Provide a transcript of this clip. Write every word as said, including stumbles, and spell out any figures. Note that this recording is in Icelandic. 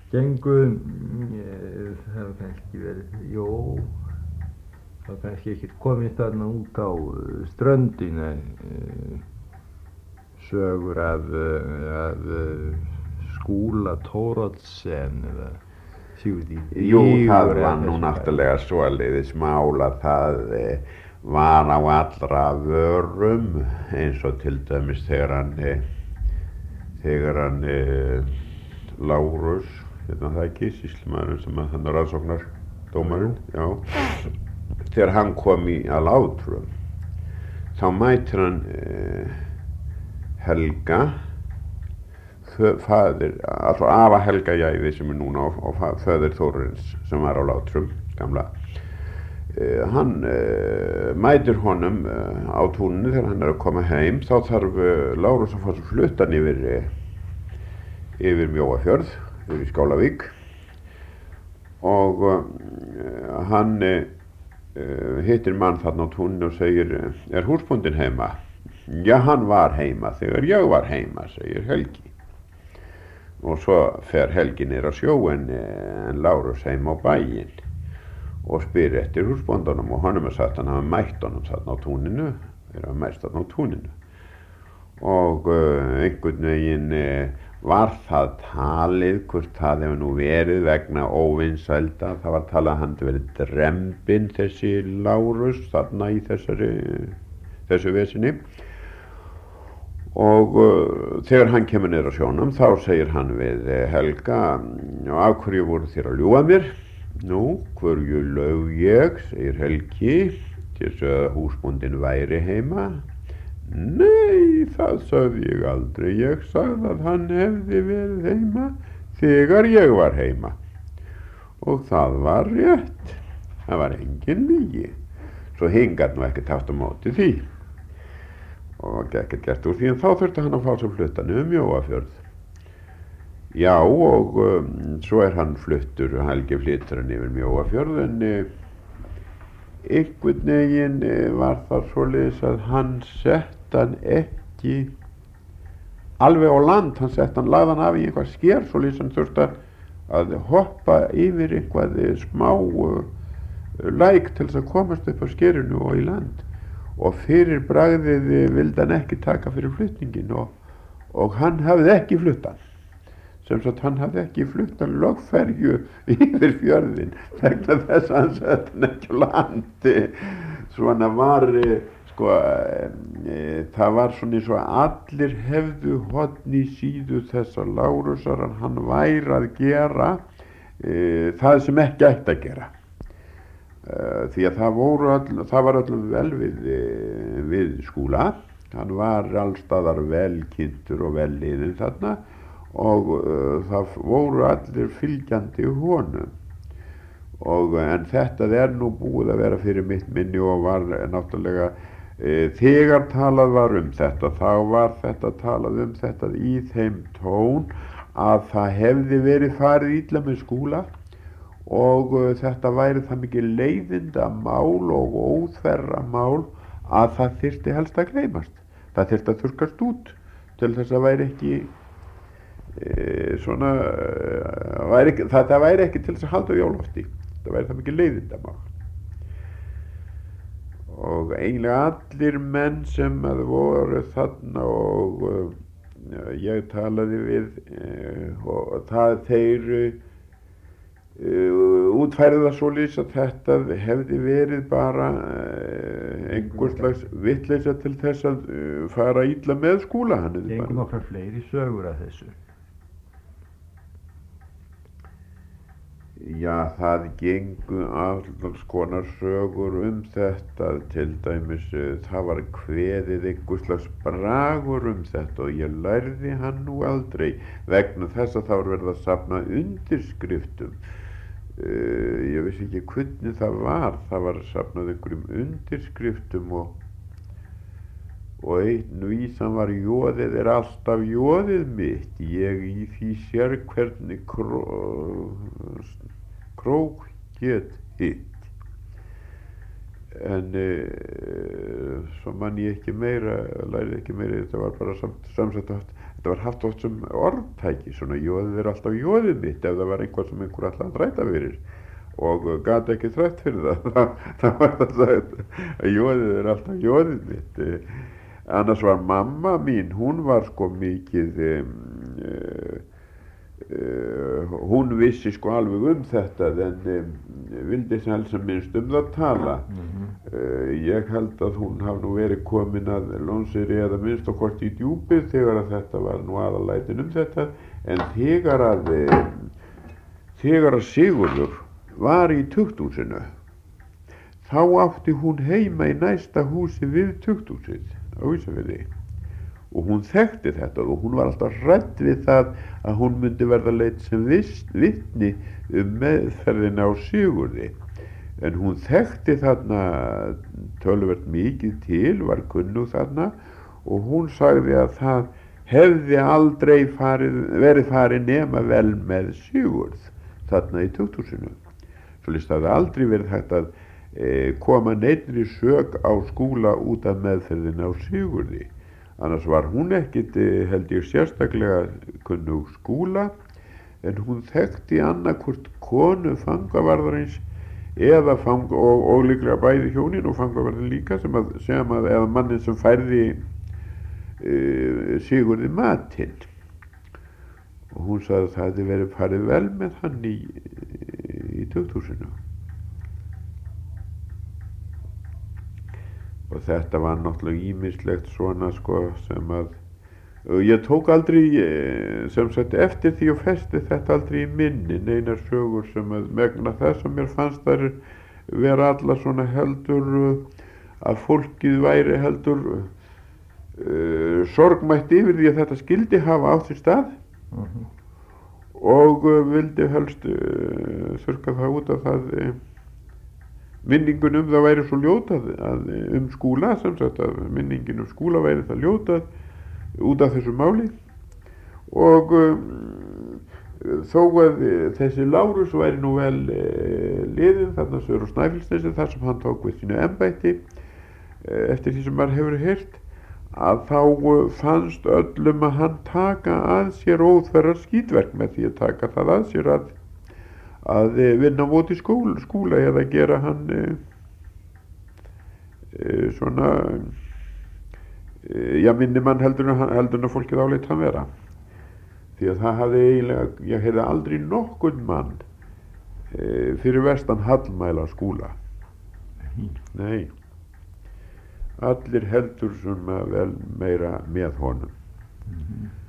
gengu, eh, það var kannski verið, jó, það var kannski ekkert komist þarna út á uh, ströndina, uh, sögur af, uh, af uh, Skúla Thoroddsen eða Sigurði Vígur. Jú, það var nú náttúrulega svoleiðis mál að það eh, var á allra vörum, eins og til dæmis þegar hann eh, þegar hann eh, Lárus, hérna það ekki, sýslumaðurinn sem að hann er rannsóknardómarinn, já, þegar hann kom í að Látrum, þá mætir hann eh, Helga, faðir, alltaf afa Helga Jæði sem er núna og, og föður Þórarins sem var á Látrum, gamla. Uh, hann uh, mætir honum uh, á túninu þegar hann er að koma heim. Þá þarf uh, Lárus að fá svo fluttan yfir, uh, yfir Mjóafjörð, yfir Skálavík og uh, hann uh, hittir mann þarna á túninu og segir, er húsbóndinn heima? Já, hann var heima þegar ég var heima, segir Helgi. Og svo fer Helgi niður á sjóinn en Lárus heim á bæinn og spyr eftir húsbóndanum og honum er sagt hann hafa mætt honum þarna á túninu, þeir hafa mæst þarna á túninu. Og uh, einhvern veginn uh, var það talið, hvort það hefur nú verið vegna óvinsælda, það var talið að hann hefði verið drembinn þessi Lárus þarna í þessari, þessu vesinni. Og uh, þegar hann kemur niður á sjónum þá segir hann við uh, Helga, af hverju voru þér að ljúga mér? Nú, hverju laug ég, segir Helgi, til þess að húsbóndinn væri heima. Nei, það sagði ég aldrei, ég sagði að hann hefði verið heima þegar ég var heima. Og það var rétt, það var engin lygi. Svo hingat nú ekkert haft á móti því. Og ekkert gert úr því en þá þurfti hann að fá svo fluttan um Mjóafjörð. Já, og um, svo er hann fluttur, Helgi flyttur hann yfir Mjóafjörð en uh, einhvern veginn uh, var það svoleiðis að hann sett hann ekki alveg á land, hann sett hann, lagði hann af í eitthvað sker svoleiðis hann þurfti að hoppa yfir eitthvað smá uh, læk til þess að komast upp á skerinu og í land. Og fyrir bragðið vildi hann ekki taka fyrir flutningin og, og hann hafði ekki fluttan. Sem sagt hann hafði ekki fluttan lögferju yfir fjörðin vegna þess að hann sett hann ekki á landi. Svona var, sko, e, það var svona eins og allir hefðu horn í síðu þessa Lárusar að hann væri að gera e, það sem ekki ætti að gera. Uh, því að það, voru all, það var allum vel við, við Skúla, hann var allstaðar vel kynntur og vel liðinn þarna og uh, það voru allir fylgjandi honum og en þetta er nú búið að vera fyrir mitt minni og var náttúrulega uh, þegar talað var um þetta, þá var þetta talað um þetta í þeim tón að það hefði verið farið illa með Skúla og uh, þetta væri það mikið leiðindamál og óþverra mál að það þyrfti helst að gleymast. Það þyrfti að þurrkast út til þess að væri ekki e, svona, e, væri ekki, það, það væri ekki til þess að halda í álofti. Það væri það mikið leiðindamál. Og eiginlega allir menn sem að voru þarna og uh, ég talaði við uh, og það þeir Uh, útfærið það svoleiðis að þetta hefði verið bara uh, einhver slags vitleysa til þess að uh, fara illa með Skúla. Gengur nokkrar fleiri sögur af þessu? Já, það gengur alls konar sögur um þetta, til dæmis uh, það var kveðið einhver slags bragur um þetta og ég lærði hann nú aldrei vegna þess að það var verið að safna undirskriftum. Uh, ég vissi ekki hvernig það var, það var safnað einhverjum undirskriftum og, og einn vísan var jóðið er alltaf jóðið mitt, ég í því sér hvernig kró, krók get hitt. En uh, svo man ég ekki meira, lærði ekki meira, þetta var bara samt, samsett átt. þetta var haft oft sem orðtæki, svona jóðið er alltaf jóðið mitt, ef það var einhvað sem einhver alltaf að þræta fyrir og gat ekki þrætt fyrir það, þá, þá var það sagt að jóðið er alltaf jóðið mitt. Annars var mamma mín, hún var sko mikið, um, uh, uh, hún vissi sko alveg um þetta en um, vildi helst sem minnst um það tala. Mm-hmm. uh, ég held að hún hafði nú verið komin að Lónseyri eða minnst og hvort í Djúpið þegar að þetta var nú aðalætin um þetta, en þegar að, um, þegar að Sigurður var í tukthúsinu, þá átti hún heima í næsta húsi við tukthúsið á Ísafirði og hún þekkti þetta og hún var alltaf hrædd við það að hún myndi verða leidd sem vitni um meðferðina á Sigurði, en hún þekkti þarna töluvert mikið til, var kunnug þarna og hún sagði að það hefði aldrei farið, verið farið nema vel með Sigurð þarna í tukthúsinu. Svoleiðis það hefði aldrei verið hægt að e, koma neinri sök á Skúla út af meðferðina á Sigurði. Annars var hún ekkit, held ég, sérstaklega kunnug Skúla, en hún þekkti annarkvort konu fangavarðarins eða fang, og, og líklega bæði hjónin og fangavarðin líka sem að, sem að eða mannin sem færði e, Sigurði matinn. Og hún sagði að það hefði verið farið vel með hann í, í tukthúsinu. Og þetta var náttúrulega ýmislegt svona sko sem að ég tók aldrei sem sagt eftir því og festi þetta aldrei í minni neinar sögur sem að megna þess að mér fannst þær vera alla svona heldur að fólkið væri heldur uh, sorgmætt yfir því að þetta skildi hafa átt sér stað. Uh-huh. Og uh, vildi helst uh, þurrka það út af það uh, minningun um það væri svo ljótað að, um Skúla, sem sagt að minningin um Skúla væri það ljótað út af þessu máli og um, þó að þessi Lárus væri nú vel uh, liðin þarna sögur á Snæfellsnesi þar sem hann tók við sínu embætti uh, eftir því sem maður hefur heyrt að þá uh, fannst öllum að hann taka að sér óþverrar skítverk með því að taka það að sér að að vinna á móti skúla, skúla eða gera hann e, e, svona e, já minni mann heldur en að fólkið áleit hann vera því að það hafði eiginlega, ég hefði aldrei nokkurn mann e, fyrir vestan hallmæla Skúla. Mm. Nei, allir heldur svona vel meira með honum. Mm-hmm.